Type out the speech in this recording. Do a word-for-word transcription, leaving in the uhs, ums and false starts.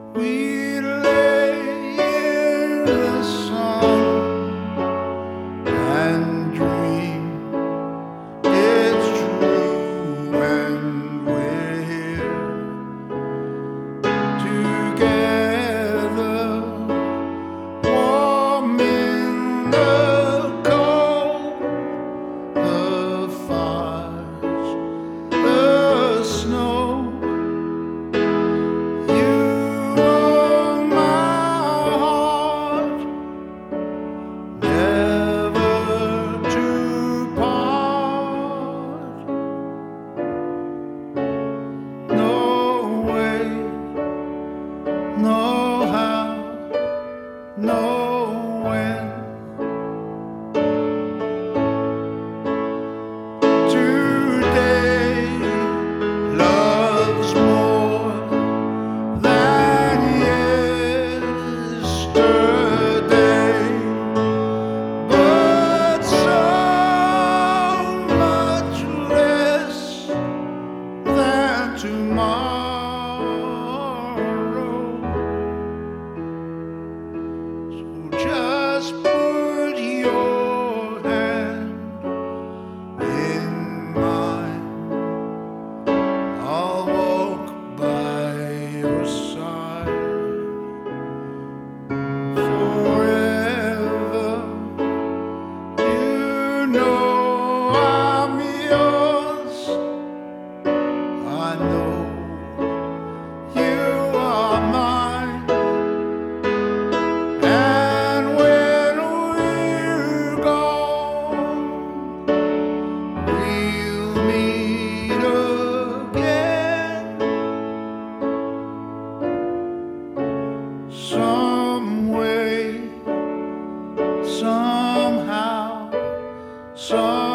We lay in the sun and dream it's true, and we're here together, warm in the cold, the fires, the snow. Know how, know when. Today, love's more than yesterday, but so much less than tomorrow. Just put your hand in mine. I'll walk by your side forever. You know I'm yours. I know you are mine. Some way, somehow, some